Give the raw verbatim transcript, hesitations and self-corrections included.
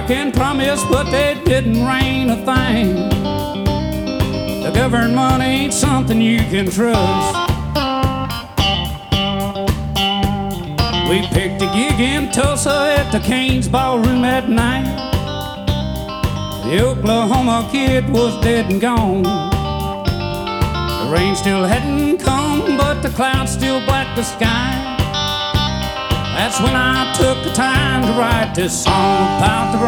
can promise, but they didn't rain a thing. The government ain't something you can trust. We picked a gig in Tulsa at the Cain's Ballroom at night. The Oklahoma kid was dead and gone. The rain still hadn't come, but the clouds still blacked the sky. That's when I took the time to write this song about the